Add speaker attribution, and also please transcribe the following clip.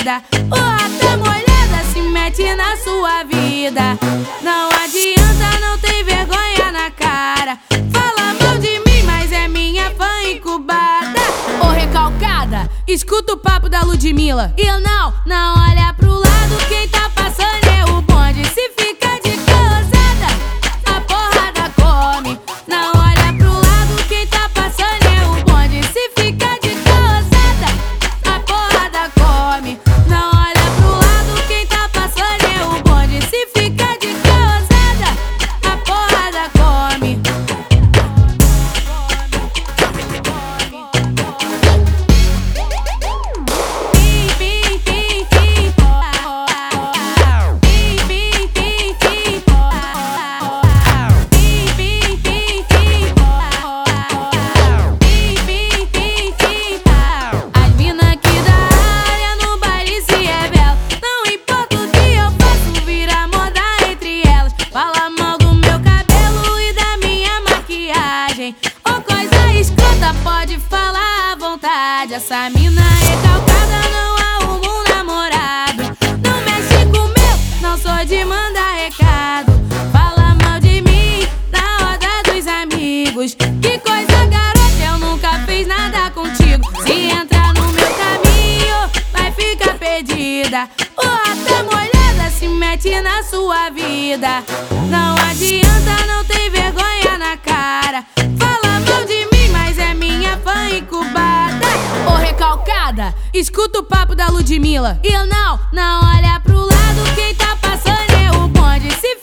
Speaker 1: perdida. O rata molhada se mete na sua vida. Não adianta, não tem vergonha na cara. Fala mal de mim, mas é minha fã incubada.
Speaker 2: Ô recalcada,
Speaker 1: escuta o papo da Ludmilla. E não olha pro lado, quem tá passando é o bonde. Se fica de cansada, a porrada come. Não olha pro lado, quem tá passando é o bonde. Se fica de cansada, a porrada come. Não olha pro lado, quem tá passando é o bonde. Se fica de cansada, a porrada come. Fala mal do meu cabelo e da minha maquiagem. Ô coisa escrota, pode falar à vontade. Essa mina recalcada não arruma um namorado. Não mexe com o meu, não sou de mandar recado. Fala mal de mim na roda dos amigos. Que coisa garota, eu nunca fiz nada contigo. Se entrar no meu caminho, vai ficar perdida. O rata molhada se mete na sua vida. Não adianta, não tem vergonha na cara. Fala mal de mim, mas é minha fã incubada.
Speaker 2: ô recalcada,
Speaker 1: Escuta o papo da Ludmilla. E não olha pro lado, quem tá passando é o bonde. Se